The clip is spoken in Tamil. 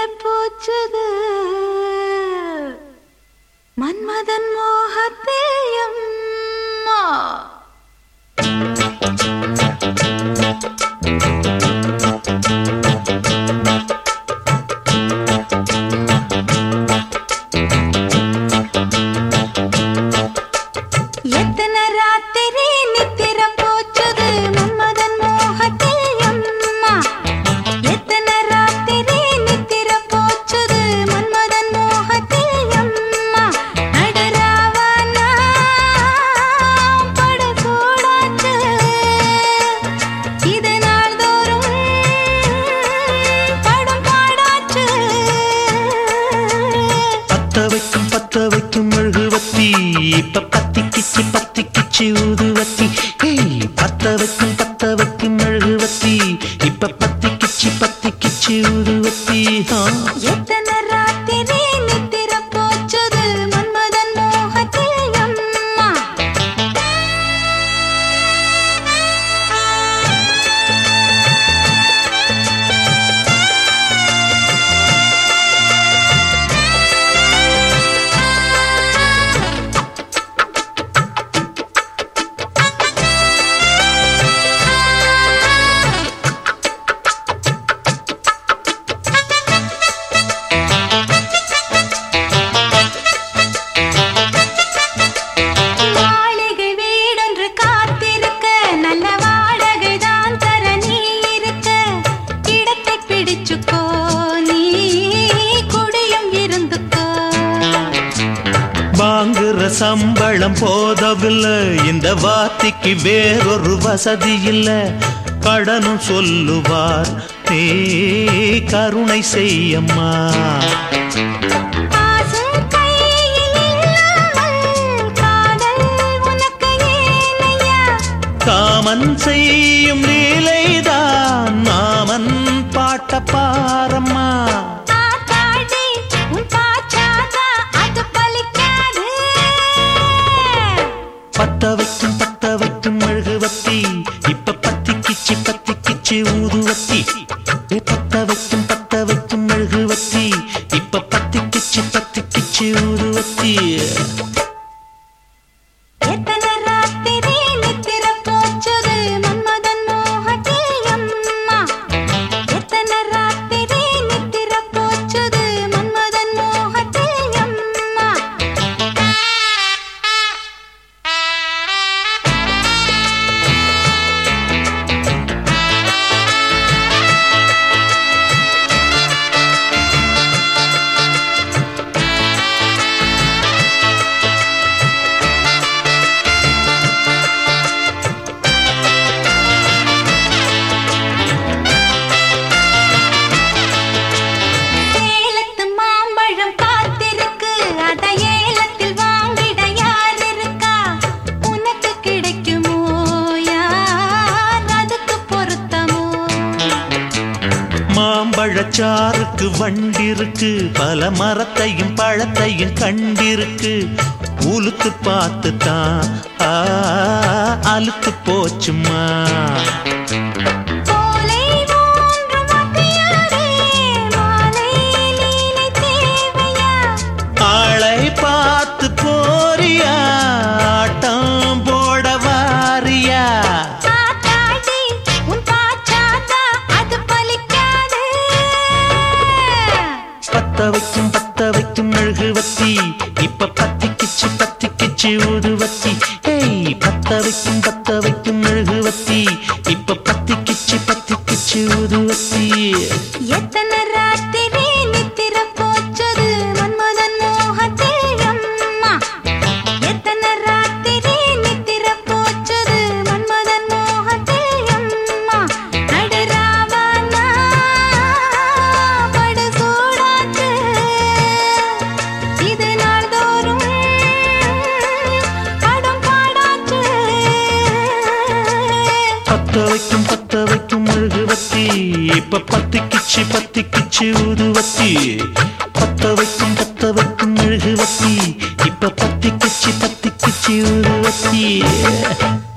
போச்சுது மன்மதன் மோகத்தேயம் எத்தனை ராத்திரி நித்திர போச்சுது மன்மதன் மோகத்தேயம் எத்தனை ராத்திரி நித்திர போச்சுது மன்மதன் மோகத்தேயம் நடராவனா படகோடாச்சு இது நாள்தோறும் படம் பாடாச்சு பத்த வைக்கும் மெழுகுவத்தி இப்ப பத்திக்கிச்சு ஊதுவத்தி பத்த வைக்கும் மெழுகுவத்தி இப்ப பத்திக்கிச்சு ஊதுவத்தி எத்தனை ராத்திரி நித்திர போச்சுது மன்மதன் மோகத்தேயம் வாங்குற சம்பளம் போதவில்லை இந்த வார்த்தைக்கு வேறொரு வசதி இல்ல கடனும் சொல்லுவார் நீ கருணை செய்யம்மா காமன் செய்யும் லீலைதான் மாமன் பாட்ட பாரம்மா பத்த வைக்கும் மெழுகுவத்தி இப்ப பத்திக்கிச்சு ஊதுவத்தி பத்த வைக்கும் மெழுகுவத்தி இப்ப பத்திக்கிச்சு ஊதுவத்தி எத்தனை ராத்திரி நித்திர போச்சுது மன்மதன் மோகத்தேயம் எத்தனை ராத்திரி நித்திர போச்சுது மன்மதன் மோகத்தேயம் மாம்பழச்சாருக்கு வண்டிருக்கு பல மரத்தையும் பழத்தையும் கண்டிருக்கு உலுத்து பார்த்துதான் அலுத்து போச்சுமா ஆளை பார்த்து போறியா ஆட்டம் போட வாரியா பத்த வைக்கும் மெழுகுவத்தி இப்ப பத்திக்கிச்சு ஊதுவத்தி பத்த வைக்கும் மெழுகுவத்தி இப்ப பத்திக்கிச்சு ஊதுவத்தி எத்தனை ராத்திரி நித்திர போச்சுது மன்மதன் மோகத்தேயம் எத்தனை ராத்திரி நித்திர போச்சுது மன்மதன் மோகத்தேயம் நடராவனா படகோடாச்சு இது நாள்தோறும் படம் பாடாச்சு பத்த வைக்கும் மெழுகுவத்தி இப்ப பத்திக்கிச்சு ஊதுவத்தி பத்த வைக்கும் மெழுகுவத்தி இப்ப பத்திக்கிச்சு ஊதுவத்தி